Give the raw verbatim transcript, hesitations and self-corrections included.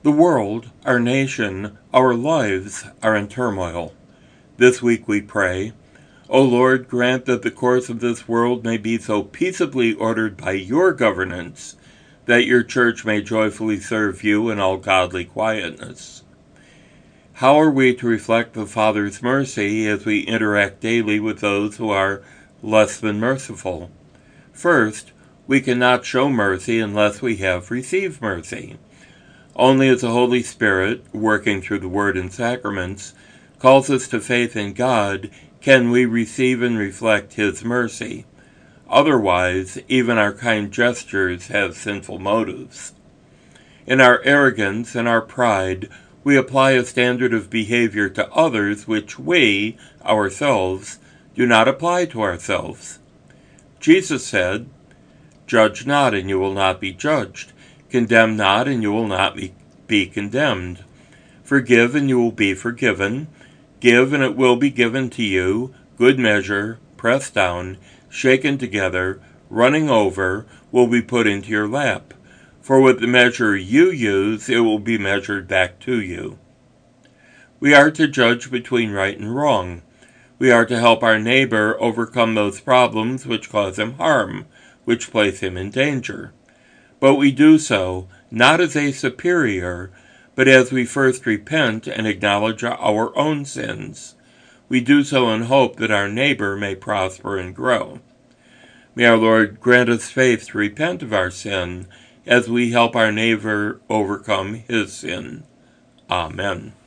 The world, our nation, our lives are in turmoil. This week we pray, O Lord, grant that the course of this world may be so peaceably ordered by your governance that your church may joyfully serve you in all godly quietness. How are we to reflect the Father's mercy as we interact daily with those who are less than merciful? First, we cannot show mercy unless we have received mercy. Only as the Holy Spirit, working through the Word and sacraments, calls us to faith in God, can we receive and reflect His mercy. Otherwise, even our kind gestures have sinful motives. In our arrogance and our pride, we apply a standard of behavior to others which we, ourselves, do not apply to ourselves. Jesus said, "Judge not, and you will not be judged. Condemn not, and you will not be, be condemned. Forgive, and you will be forgiven. Give, and it will be given to you. Good measure, pressed down, shaken together, running over, will be put into your lap. For with the measure you use, it will be measured back to you." We are to judge between right and wrong. We are to help our neighbor overcome those problems which cause him harm, which place him in danger. But we do so not as a superior, but as we first repent and acknowledge our own sins. We do so in hope that our neighbor may prosper and grow. May our Lord grant us faith to repent of our sin as we help our neighbor overcome his sin. Amen.